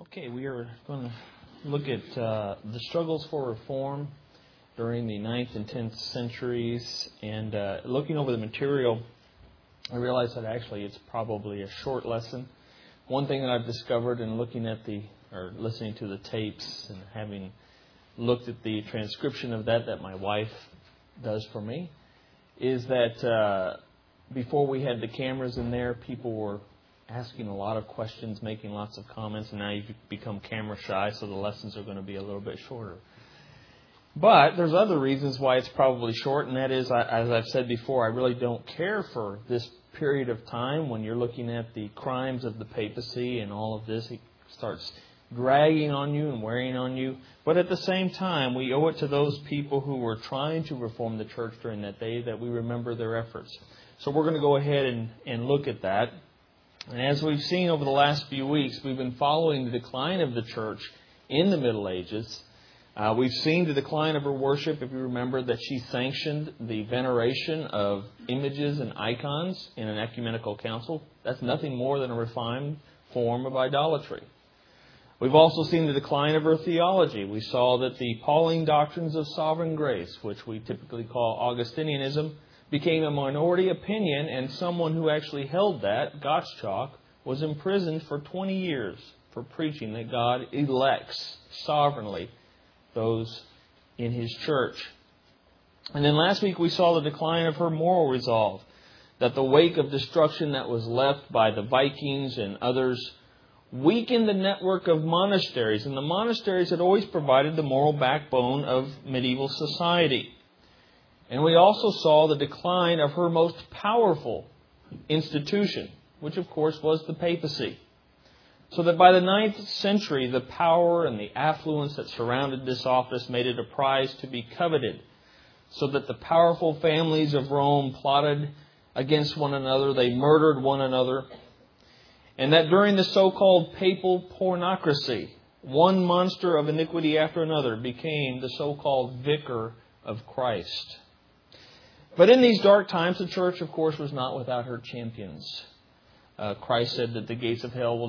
Okay, we are going to look at the struggles for reform during the 9th and 10th centuries. And looking over the material, I realized that actually it's probably a short lesson. One thing that I've discovered in looking at listening to the tapes and having looked at the transcription of that my wife does for me, is that before we had the cameras in there, people were asking a lot of questions, making lots of comments, and now you've become camera shy, so the lessons are going to be a little bit shorter. But there's other reasons why it's probably short, and that is, as I've said before, I really don't care for this period of time when you're looking at the crimes of the papacy and all of this. It starts dragging on you and wearing on you. But at the same time, we owe it to those people who were trying to reform the church during that day that we remember their efforts. So we're going to go ahead and look at that. And as we've seen over the last few weeks, we've been following the decline of the church in the Middle Ages. We've seen the decline of her worship. If you remember that she sanctioned the veneration of images and icons in an ecumenical council. That's nothing more than a refined form of idolatry. We've also seen the decline of her theology. We saw that the Pauline doctrines of sovereign grace, which we typically call Augustinianism, became a minority opinion, and someone who actually held that, Gottschalk, was imprisoned for 20 years for preaching that God elects sovereignly those in His church. And then last week we saw the decline of her moral resolve, that the wake of destruction that was left by the Vikings and others weakened the network of monasteries, and the monasteries had always provided the moral backbone of medieval society. And we also saw the decline of her most powerful institution, which of course was the papacy. So that by the 9th century, the power and the affluence that surrounded this office made it a prize to be coveted. So that the powerful families of Rome plotted against one another, they murdered one another. And that during the so-called papal pornocracy, one monster of iniquity after another became the so-called vicar of Christ. But in these dark times, the church, of course, was not without her champions. Christ said that the gates of hell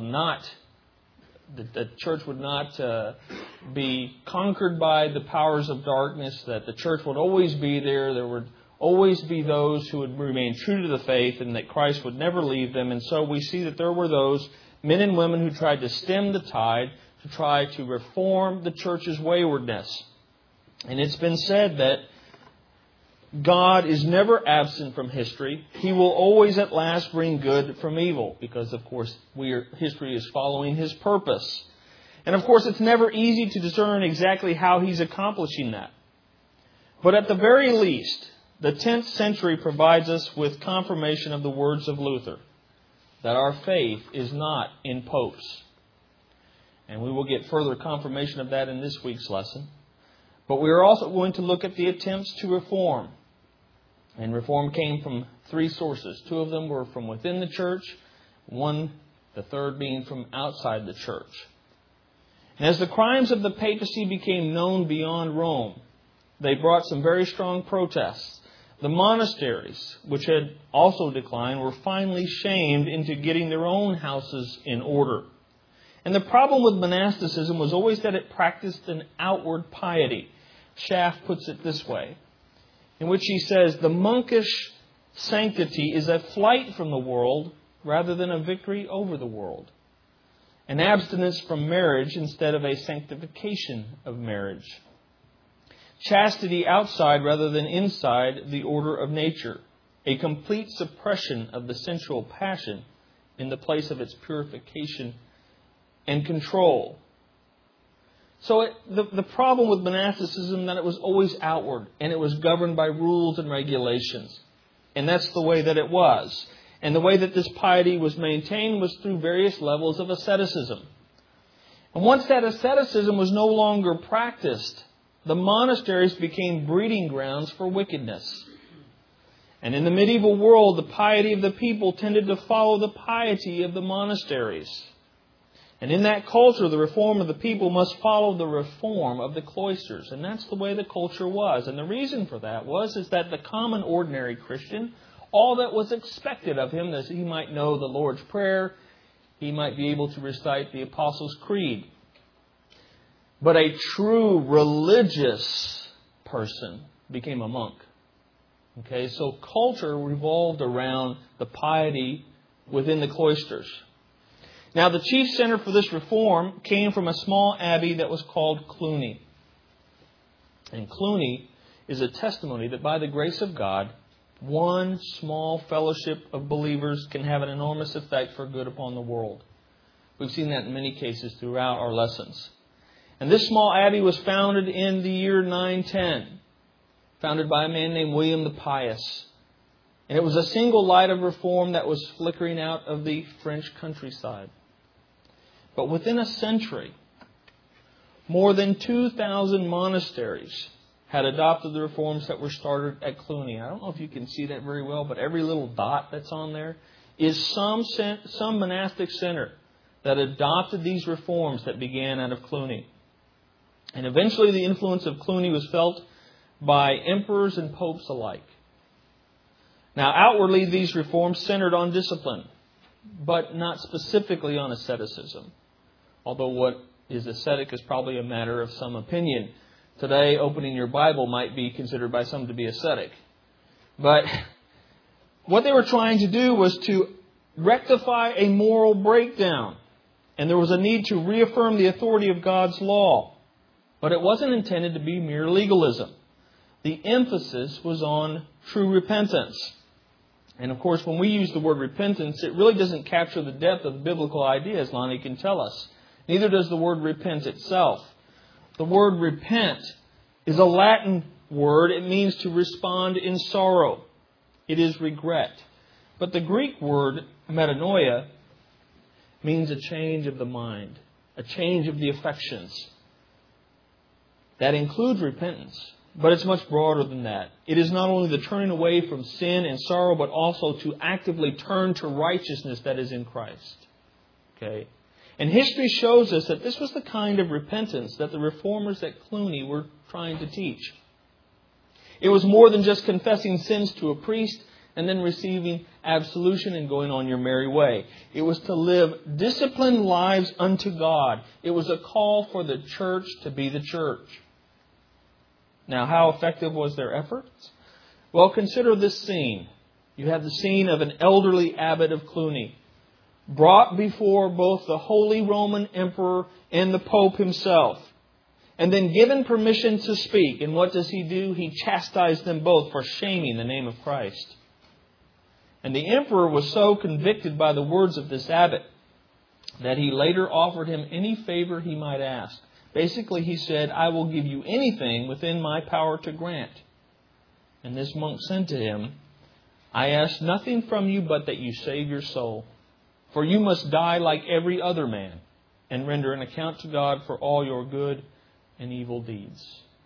the church would not be conquered by the powers of darkness, that the church would always be there. There would always be those who would remain true to the faith, and that Christ would never leave them. And so we see that there were those men and women who tried to stem the tide, to try to reform the church's waywardness. And it's been said that God is never absent from history. He will always at last bring good from evil, because, of course, history is following His purpose. And, of course, it's never easy to discern exactly how He's accomplishing that. But at the very least, the 10th century provides us with confirmation of the words of Luther, that our faith is not in popes. And we will get further confirmation of that in this week's lesson. But we are also going to look at the attempts to reform. And reform came from three sources. Two of them were from within the church. The third being from outside the church. And as the crimes of the papacy became known beyond Rome, they brought some very strong protests. The monasteries, which had also declined, were finally shamed into getting their own houses in order. And the problem with monasticism was always that it practiced an outward piety. Schaff puts it this way, in which he says, the monkish sanctity is a flight from the world rather than a victory over the world. An abstinence from marriage instead of a sanctification of marriage. Chastity outside rather than inside the order of nature. A complete suppression of the sensual passion in the place of its purification and control. So the problem with monasticism that it was always outward, and it was governed by rules and regulations. And that's the way that it was. And the way that this piety was maintained was through various levels of asceticism. And once that asceticism was no longer practiced, the monasteries became breeding grounds for wickedness. And in the medieval world, the piety of the people tended to follow the piety of the monasteries. And in that culture, the reform of the people must follow the reform of the cloisters. And that's the way the culture was. And the reason for that is that the common ordinary Christian, all that was expected of him is he might know the Lord's Prayer, he might be able to recite the Apostles' Creed. But a true religious person became a monk. Okay, so culture revolved around the piety within the cloisters. Now, the chief center for this reform came from a small abbey that was called Cluny. And Cluny is a testimony that by the grace of God, one small fellowship of believers can have an enormous effect for good upon the world. We've seen that in many cases throughout our lessons. And this small abbey was founded in the year 910, founded by a man named William the Pious. And it was a single light of reform that was flickering out of the French countryside. But within a century, more than 2,000 monasteries had adopted the reforms that were started at Cluny. I don't know if you can see that very well, but every little dot that's on there is some monastic center that adopted these reforms that began out of Cluny. And eventually the influence of Cluny was felt by emperors and popes alike. Now, outwardly, these reforms centered on discipline, but not specifically on asceticism. Although what is ascetic is probably a matter of some opinion. Today, opening your Bible might be considered by some to be ascetic. But what they were trying to do was to rectify a moral breakdown. And there was a need to reaffirm the authority of God's law. But it wasn't intended to be mere legalism. The emphasis was on true repentance. And of course, when we use the word repentance, it really doesn't capture the depth of the biblical idea, as Lonnie can tell us. Neither does the word repent itself. The word repent is a Latin word. It means to respond in sorrow. It is regret. But the Greek word metanoia means a change of the mind, a change of the affections. That includes repentance, but it's much broader than that. It is not only the turning away from sin and sorrow, but also to actively turn to righteousness that is in Christ. Okay? And history shows us that this was the kind of repentance that the reformers at Cluny were trying to teach. It was more than just confessing sins to a priest and then receiving absolution and going on your merry way. It was to live disciplined lives unto God. It was a call for the church to be the church. Now, how effective was their efforts? Well, consider this scene. You have the scene of an elderly abbot of Cluny, brought before both the Holy Roman Emperor and the Pope himself, and then given permission to speak. And what does he do? He chastised them both for shaming the name of Christ. And the emperor was so convicted by the words of this abbot that he later offered him any favor he might ask. Basically, he said, I will give you anything within my power to grant. And this monk said to him, I ask nothing from you but that you save your soul. For you must die like every other man and render an account to God for all your good and evil deeds.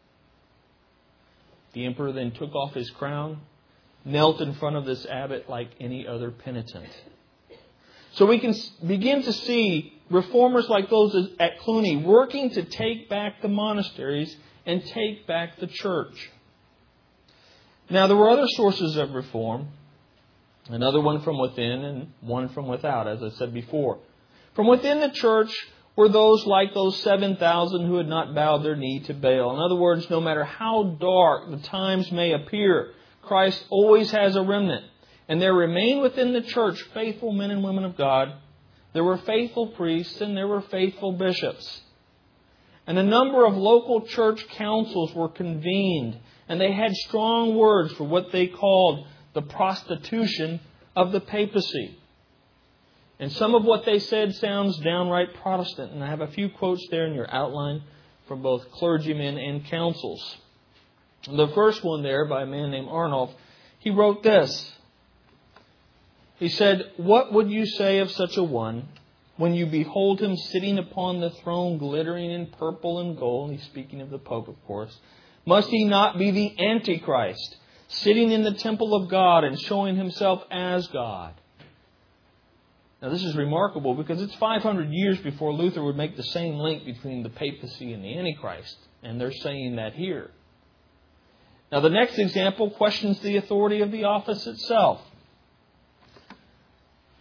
The emperor then took off his crown, knelt in front of this abbot like any other penitent. So we can begin to see reformers like those at Cluny working to take back the monasteries and take back the church. Now, there were other sources of reform. Another one from within and one from without, as I said before. From within the church were those like those 7,000 who had not bowed their knee to Baal. In other words, no matter how dark the times may appear, Christ always has a remnant. And there remain within the church faithful men and women of God. There were faithful priests and there were faithful bishops. And a number of local church councils were convened. And they had strong words for what they called the prostitution of the papacy. And some of what they said sounds downright Protestant. And I have a few quotes there in your outline from both clergymen and councils. The first one there by a man named Arnulf, he wrote this. He said, what would you say of such a one when you behold him sitting upon the throne glittering in purple and gold? He's speaking of the Pope, of course. Must he not be the Antichrist, sitting in the temple of God and showing himself as God? Now this is remarkable because it's 500 years before Luther would make the same link between the papacy and the Antichrist. And they're saying that here. Now the next example questions the authority of the office itself.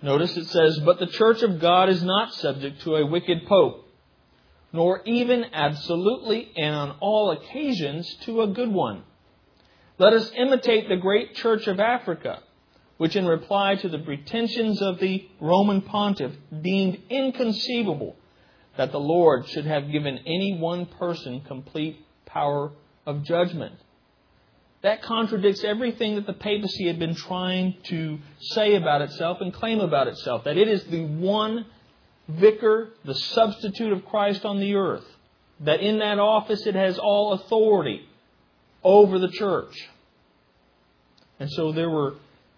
Notice it says, "But the church of God is not subject to a wicked pope, nor even absolutely and on all occasions to a good one. Let us imitate the great church of Africa, which in reply to the pretensions of the Roman pontiff deemed inconceivable that the Lord should have given any one person complete power of judgment." That contradicts everything that the papacy had been trying to say about itself and claim about itself. That it is the one vicar, the substitute of Christ on the earth. That in that office it has all authority over the church. And so there were,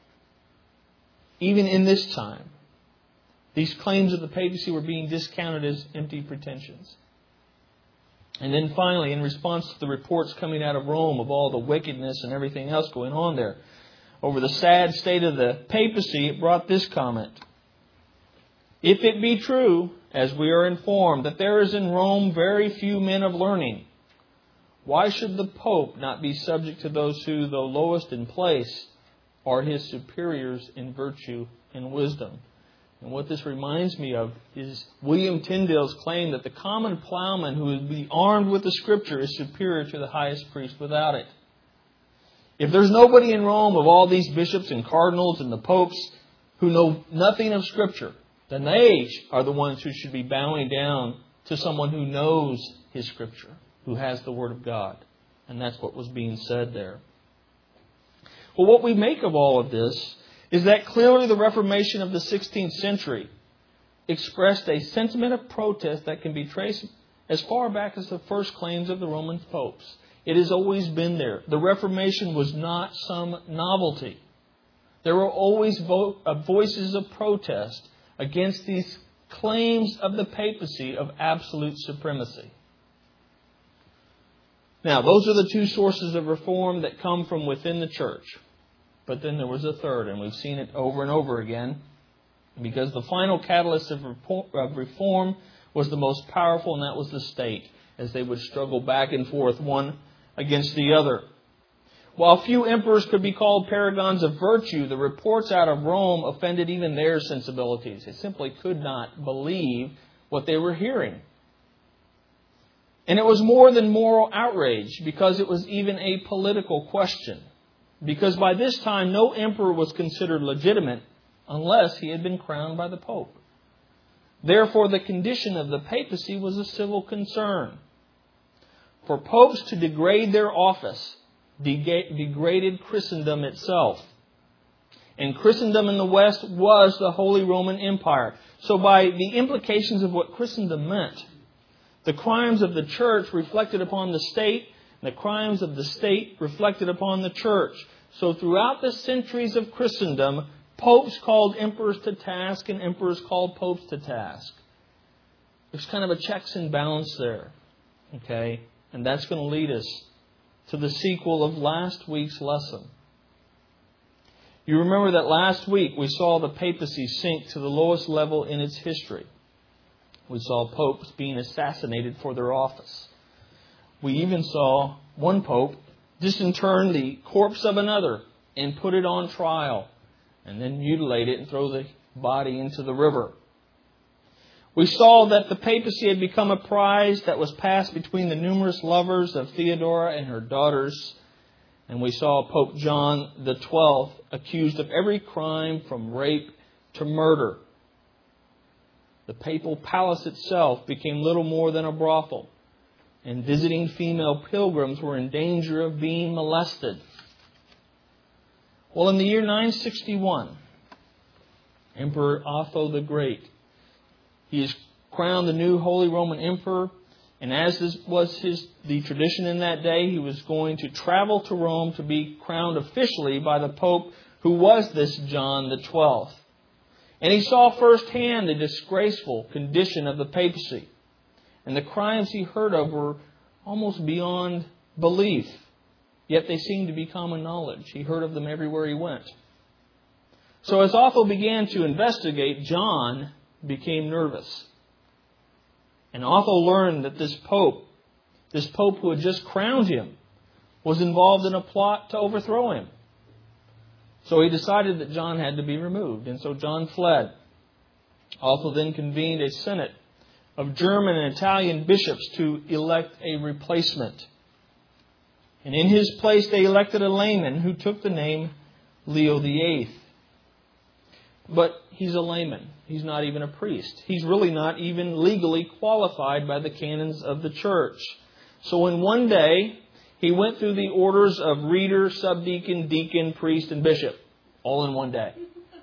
even in this time, these claims of the papacy were being discounted as empty pretensions. And then finally, in response to the reports coming out of Rome of all the wickedness and everything else going on there, over the sad state of the papacy, it brought this comment: "If it be true, as we are informed, that there is in Rome very few men of learning, why should the Pope not be subject to those who, though lowest in place, are his superiors in virtue and wisdom?" And what this reminds me of is William Tyndale's claim that the common plowman who would be armed with the Scripture is superior to the highest priest without it. If there's nobody in Rome of all these bishops and cardinals and the popes who know nothing of Scripture, then they are the ones who should be bowing down to someone who knows his Scripture, who has the Word of God. And that's what was being said there. Well, what we make of all of this is that clearly the Reformation of the 16th century expressed a sentiment of protest that can be traced as far back as the first claims of the Roman popes. It has always been there. The Reformation was not some novelty. There were always voices of protest against these claims of the papacy of absolute supremacy. Now, those are the two sources of reform that come from within the church. But then there was a third, and we've seen it over and over again, because the final catalyst of reform was the most powerful, and that was the state, as they would struggle back and forth one against the other. While few emperors could be called paragons of virtue, the reports out of Rome offended even their sensibilities. They simply could not believe what they were hearing. And it was more than moral outrage, because it was even a political question. Because by this time, no emperor was considered legitimate unless he had been crowned by the Pope. Therefore, the condition of the papacy was a civil concern. For popes to degrade their office degraded Christendom itself. And Christendom in the West was the Holy Roman Empire. So by the implications of what Christendom meant, the crimes of the church reflected upon the state, and the crimes of the state reflected upon the church. So throughout the centuries of Christendom, popes called emperors to task and emperors called popes to task. There's kind of a checks and balance there. Okay? And that's going to lead us to the sequel of last week's lesson. You remember that last week we saw the papacy sink to the lowest level in its history. We saw popes being assassinated for their office. We even saw one pope disinter the corpse of another and put it on trial, and then mutilate it and throw the body into the river. We saw that the papacy had become a prize that was passed between the numerous lovers of Theodora and her daughters. And we saw Pope John XII accused of every crime from rape to murder. The papal palace itself became little more than a brothel, and visiting female pilgrims were in danger of being molested. Well, in the year 961, Emperor Otho the Great, he is crowned the new Holy Roman Emperor, and as this was the tradition in that day, he was going to travel to Rome to be crowned officially by the Pope who was this John XII. And he saw firsthand the disgraceful condition of the papacy. And the crimes he heard of were almost beyond belief. Yet they seemed to be common knowledge. He heard of them everywhere he went. So as Otho began to investigate, John became nervous. And Otho learned that this Pope who had just crowned him, was involved in a plot to overthrow him. So he decided that John had to be removed. And so John fled. Otho then convened a senate of German and Italian bishops to elect a replacement. And in his place they elected a layman who took the name Leo VIII. But he's a layman. He's not even a priest. He's really not even legally qualified by the canons of the church. So in one day, he went through the orders of reader, subdeacon, deacon, priest, and bishop, all in one day.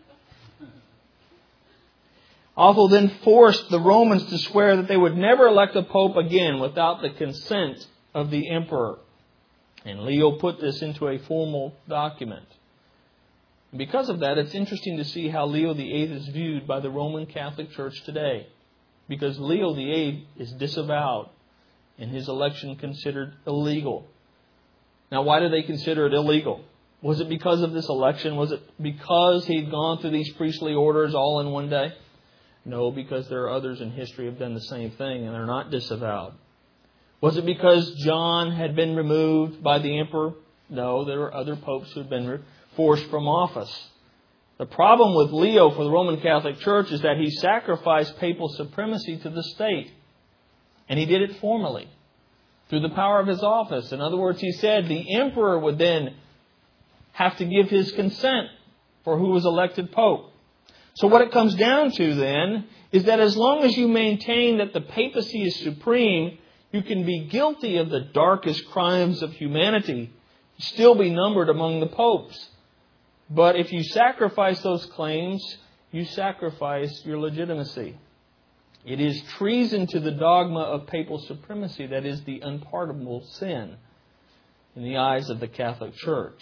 Otho then forced the Romans to swear that they would never elect a pope again without the consent of the emperor. And Leo put this into a formal document. And because of that, it's interesting to see how Leo VIII is viewed by the Roman Catholic Church today. Because Leo VIII is disavowed and his election considered illegal. Now, why do they consider it illegal? Was it because of this election? Was it because he'd gone through these priestly orders all in one day? No, because there are others in history who have done the same thing and they're not disavowed. Was it because John had been removed by the emperor? No, there were other popes who had been forced from office. The problem with Leo for the Roman Catholic Church is that he sacrificed papal supremacy to the state. And he did it formally, through the power of his office. In other words, he said the emperor would then have to give his consent for who was elected pope. So what it comes down to then is that as long as you maintain that the papacy is supreme, you can be guilty of the darkest crimes of humanity, still be numbered among the popes. But if you sacrifice those claims, you sacrifice your legitimacy. It is treason to the dogma of papal supremacy that is the unpardonable sin in the eyes of the Catholic Church.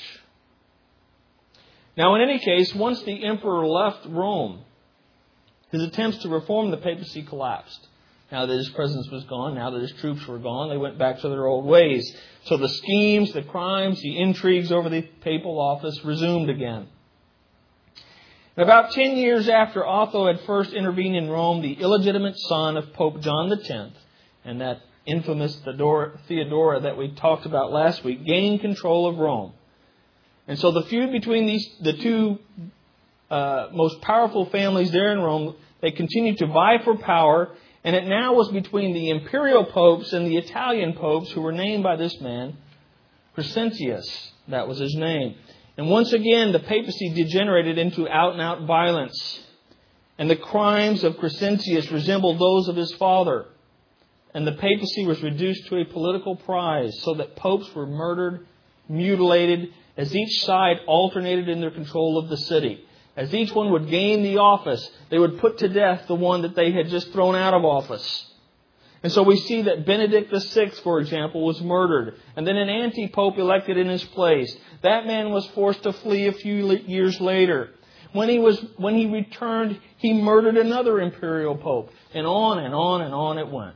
Now, in any case, once the emperor left Rome, his attempts to reform the papacy collapsed. Now that his presence was gone, now that his troops were gone, they went back to their old ways. So the schemes, the crimes, the intrigues over the papal office resumed again. And about 10 years after Otho had first intervened in Rome, the illegitimate son of Pope John X, and that infamous Theodora that we talked about last week, gained control of Rome. And so the feud between the two most powerful families there in Rome, they continued to vie for power. And it now was between the imperial popes and the Italian popes who were named by this man, Crescentius. That was his name. And once again, the papacy degenerated into out-and-out violence. And the crimes of Crescentius resembled those of his father. And the papacy was reduced to a political prize, so that popes were murdered, mutilated, as each side alternated in their control of the city. As each one would gain the office, they would put to death the one that they had just thrown out of office. And so we see that Benedict VI, for example, was murdered. And then an anti-pope elected in his place. That man was forced to flee a few years later. When he returned, he murdered another imperial pope. And on and on and on it went.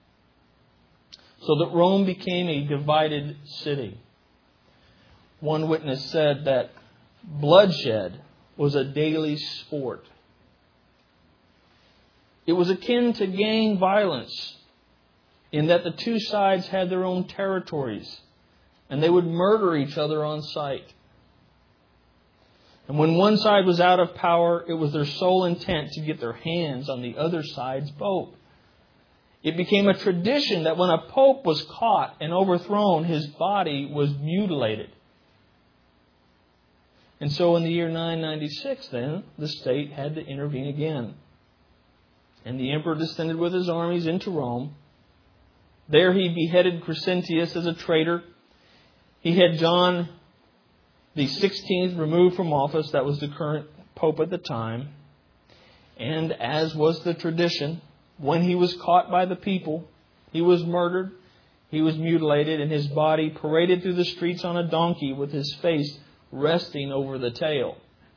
So that Rome became a divided city. One witness said that bloodshed was a daily sport. It was akin to gang violence in that the two sides had their own territories and they would murder each other on sight. And when one side was out of power, it was their sole intent to get their hands on the other side's pope. It became a tradition that when a pope was caught and overthrown, his body was mutilated. And so in the year 996, then, the state had to intervene again. And the emperor descended with his armies into Rome. There he beheaded Crescentius as a traitor. He had John the 16th removed from office. That was the current pope at the time. And as was the tradition, when he was caught by the people, he was murdered, he was mutilated, and his body paraded through the streets on a donkey with his face resting over the tail.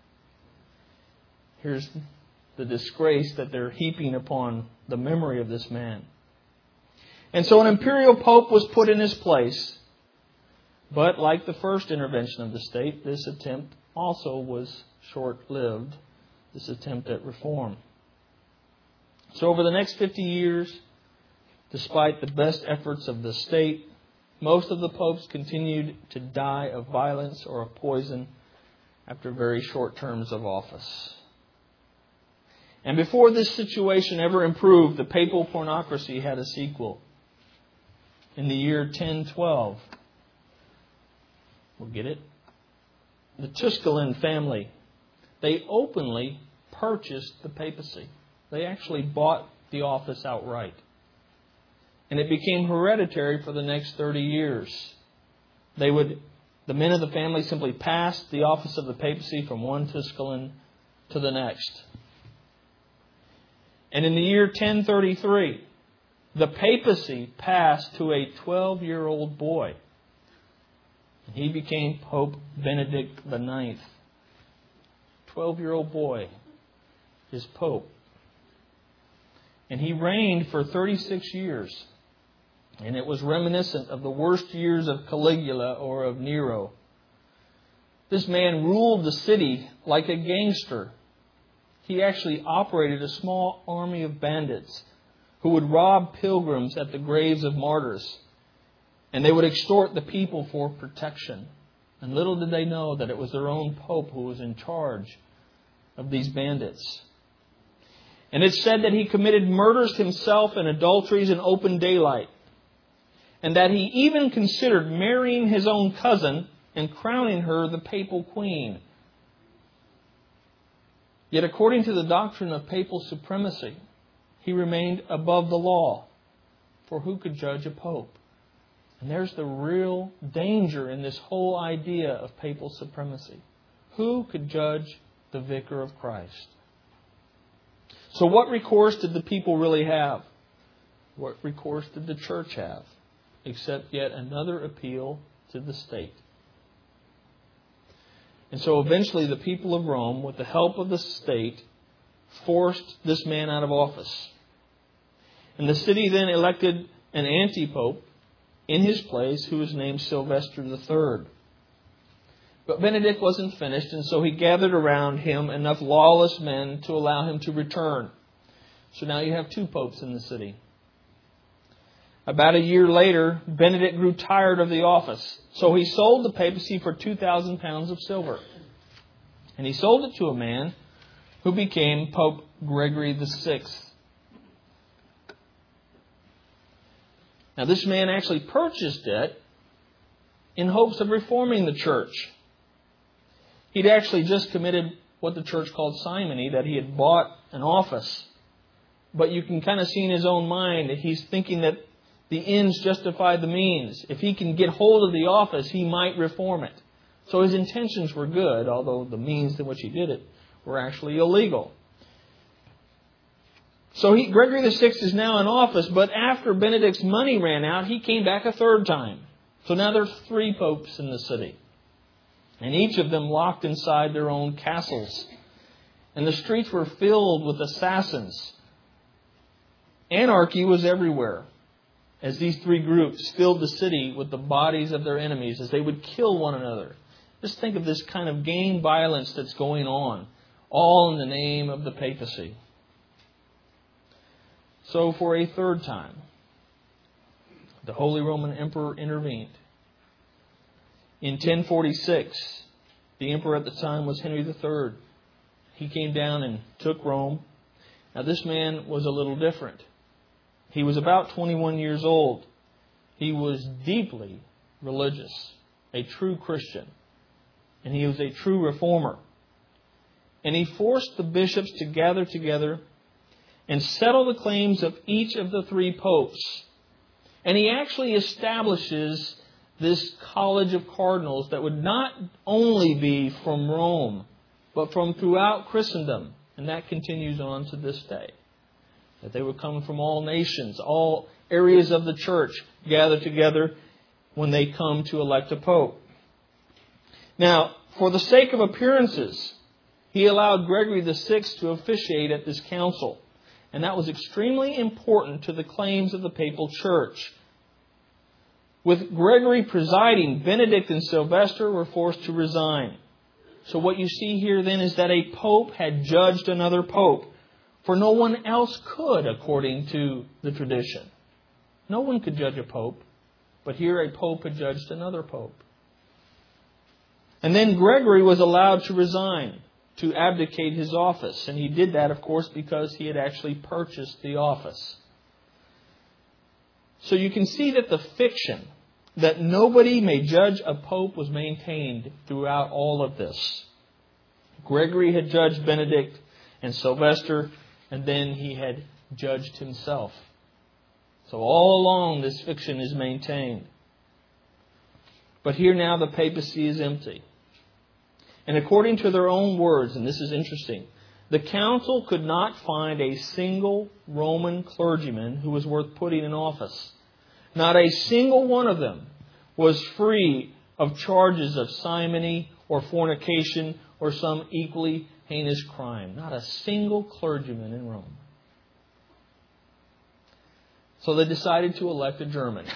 Here's the disgrace that they're heaping upon the memory of this man. And so an imperial pope was put in his place. But like the first intervention of the state, this attempt also was short-lived, this attempt at reform. So over the next 50 years, despite the best efforts of the state, most of the popes continued to die of violence or of poison after very short terms of office. And before this situation ever improved, the papal pornocracy had a sequel. In the year 1012, we'll get it, the Tusculum family, they openly purchased the papacy. They actually bought the office outright. And it became hereditary for the next 30 years. The men of the family simply passed the office of the papacy from one Tusculum to the next. And in the year 1033, the papacy passed to a 12-year-old boy. And he became Pope Benedict IX. 12-year-old boy is Pope. And he reigned for 36 years. And it was reminiscent of the worst years of Caligula or of Nero. This man ruled the city like a gangster. He actually operated a small army of bandits who would rob pilgrims at the graves of martyrs. And they would extort the people for protection. And little did they know that it was their own Pope who was in charge of these bandits. And it's said that he committed murders himself and adulteries in open daylight. And that he even considered marrying his own cousin and crowning her the papal queen. Yet according to the doctrine of papal supremacy, he remained above the law. For who could judge a pope? And there's the real danger in this whole idea of papal supremacy. Who could judge the vicar of Christ? So what recourse did the people really have? What recourse did the church have? Except yet another appeal to the state. And so eventually the people of Rome, with the help of the state, forced this man out of office. And the city then elected an anti-pope in his place who was named Sylvester III. But Benedict wasn't finished, and so he gathered around him enough lawless men to allow him to return. So now you have two popes in the city. About a year later, Benedict grew tired of the office. So he sold the papacy for 2,000 pounds of silver. And he sold it to a man who became Pope Gregory VI. Now this man actually purchased it in hopes of reforming the church. He'd actually just committed what the church called simony, that he had bought an office. But you can kind of see in his own mind that he's thinking that the ends justify the means. If he can get hold of the office, he might reform it. So his intentions were good, although the means in which he did it were actually illegal. So Gregory VI is now in office, but after Benedict's money ran out, he came back a third time. So now there's 3 popes in the city. And each of them locked inside their own castles. And the streets were filled with assassins. Anarchy was everywhere, as these 3 groups filled the city with the bodies of their enemies as they would kill one another. Just think of this kind of gang violence that's going on, all in the name of the papacy. So for a third time, the Holy Roman Emperor intervened. In 1046, the emperor at the time was Henry III. He came down and took Rome. Now this man was a little different. He was about 21 years old. He was deeply religious, a true Christian. And he was a true reformer. And he forced the bishops to gather together and settle the claims of each of the 3 popes. And he actually establishes this college of cardinals that would not only be from Rome, but from throughout Christendom. And that continues on to this day. That they would come from all nations, all areas of the church, gather together when they come to elect a pope. Now, for the sake of appearances, he allowed Gregory VI to officiate at this council. And that was extremely important to the claims of the papal church. With Gregory presiding, Benedict and Sylvester were forced to resign. So what you see here then is that a pope had judged another pope. For no one else could, according to the tradition. No one could judge a pope. But here a pope had judged another pope. And then Gregory was allowed to resign. to abdicate his office. And he did that, of course, because he had actually purchased the office. So you can see that the fiction that nobody may judge a pope was maintained throughout all of this. Gregory had judged Benedict and Sylvester, and then he had judged himself. So all along this fiction is maintained. But here now the papacy is empty. And according to their own words, and this is interesting, the council could not find a single Roman clergyman who was worth putting in office. Not a single one of them was free of charges of simony or fornication or some equally heinous crime. Not a single clergyman in Rome. So they decided to elect a German.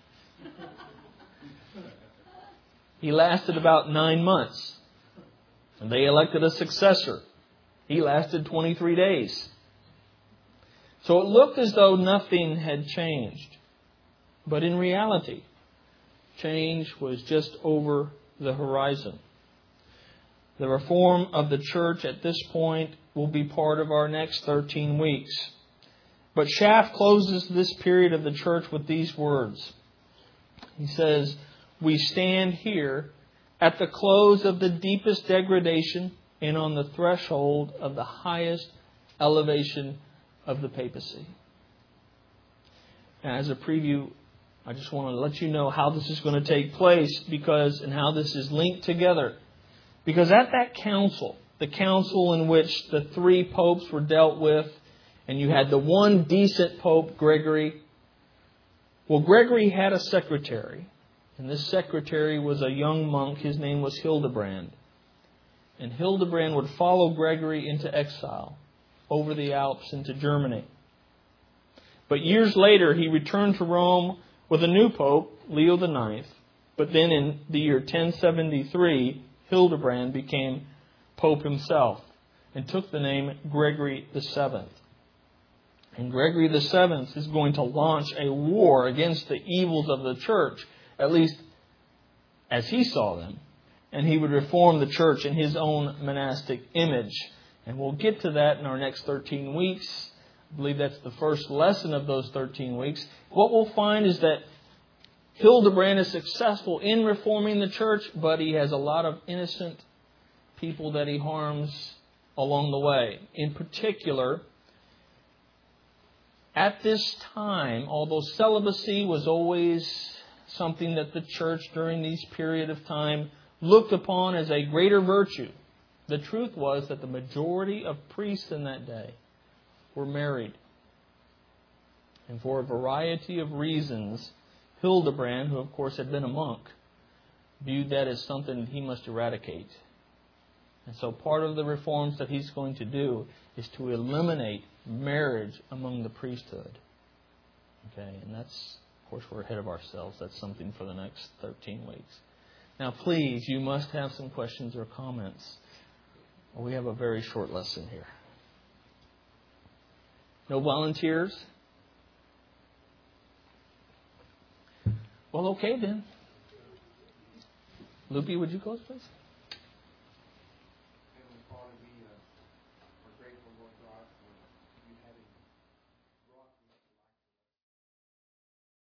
He lasted about 9 months. And they elected a successor. He lasted 23 days. So it looked as though nothing had changed. But in reality, change was just over the horizon. The reform of the church at this point will be part of our next 13 weeks. But Schaff closes this period of the church with these words. He says, "We stand here at the close of the deepest degradation and on the threshold of the highest elevation of the papacy." Now, as a preview, I just want to let you know how this is going to take place and how this is linked together. Because at that council, the council in which the 3 popes were dealt with, and you had the one decent pope, Gregory. Well, Gregory had a secretary. And this secretary was a young monk. His name was Hildebrand. And Hildebrand would follow Gregory into exile over the Alps into Germany. But years later, he returned to Rome with a new pope, Leo IX. But then in the year 1073, Hildebrand became pope himself and took the name Gregory VII. And Gregory VII is going to launch a war against the evils of the church, at least as he saw them. And he would reform the church in his own monastic image. And we'll get to that in our next 13 weeks. I believe that's the first lesson of those 13 weeks. What we'll find is that Hildebrand is successful in reforming the church, but he has a lot of innocent people that he harms along the way. In particular, at this time, although celibacy was always something that the church during this period of time looked upon as a greater virtue, the truth was that the majority of priests in that day were married. And for a variety of reasons, Hildebrand, who of course had been a monk, viewed that as something he must eradicate. And so part of the reforms that he's going to do is to eliminate marriage among the priesthood. Okay, and that's, of course, we're ahead of ourselves. That's something for the next 13 weeks. Now, please, you must have some questions or comments. We have a very short lesson here. No volunteers? Well, okay then. Loopy, would you close, please?